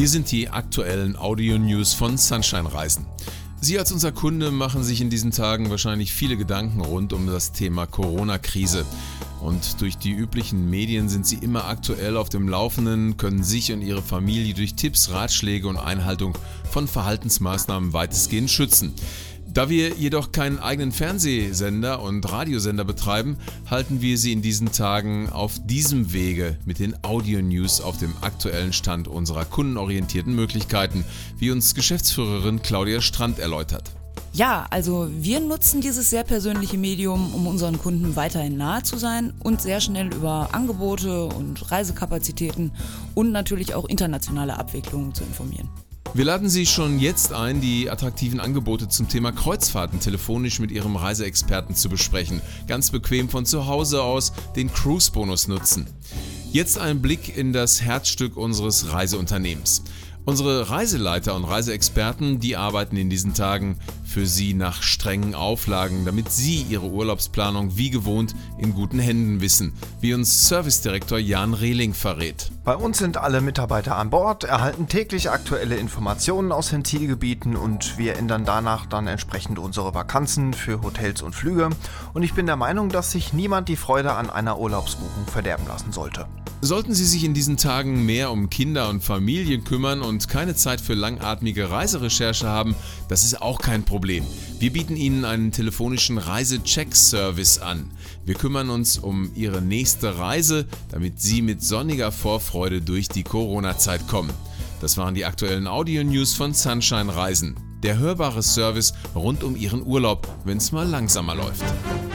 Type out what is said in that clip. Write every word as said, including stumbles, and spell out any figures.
Hier sind die aktuellen Audio-News von Sunshine Reisen. Sie als unser Kunde machen sich in diesen Tagen wahrscheinlich viele Gedanken rund um das Thema Corona-Krise. Und durch die üblichen Medien sind Sie immer aktuell auf dem Laufenden, können sich und Ihre Familie durch Tipps, Ratschläge und Einhaltung von Verhaltensmaßnahmen weitestgehend schützen. Da wir jedoch keinen eigenen Fernsehsender und Radiosender betreiben, halten wir Sie in diesen Tagen auf diesem Wege mit den Audio-News auf dem aktuellen Stand unserer kundenorientierten Möglichkeiten, wie uns Geschäftsführerin Claudia Strand erläutert. Ja, also wir nutzen dieses sehr persönliche Medium, um unseren Kunden weiterhin nahe zu sein und sehr schnell über Angebote und Reisekapazitäten und natürlich auch internationale Abwicklungen zu informieren. Wir laden Sie schon jetzt ein, die attraktiven Angebote zum Thema Kreuzfahrten telefonisch mit Ihrem Reiseexperten zu besprechen. Ganz bequem von zu Hause aus den Cruise-Bonus nutzen. Jetzt ein Blick in das Herzstück unseres Reiseunternehmens. Unsere Reiseleiter und Reiseexperten, die arbeiten in diesen Tagen für Sie nach strengen Auflagen, damit Sie Ihre Urlaubsplanung wie gewohnt in guten Händen wissen, wie uns Servicedirektor Jan Rehling verrät. Bei uns sind alle Mitarbeiter an Bord, erhalten täglich aktuelle Informationen aus den Zielgebieten und wir ändern danach dann entsprechend unsere Vakanzen für Hotels und Flüge. Und ich bin der Meinung, dass sich niemand die Freude an einer Urlaubsbuchung verderben lassen sollte. Sollten Sie sich in diesen Tagen mehr um Kinder und Familie kümmern und keine Zeit für langatmige Reiserecherche haben, das ist auch kein Problem. Wir bieten Ihnen einen telefonischen Reise-Check-Service an. Wir kümmern uns um Ihre nächste Reise, damit Sie mit sonniger Vorfreude durch die Corona-Zeit kommen. Das waren die aktuellen Audio-News von Sunshine Reisen. Der hörbare Service rund um Ihren Urlaub, wenn es mal langsamer läuft.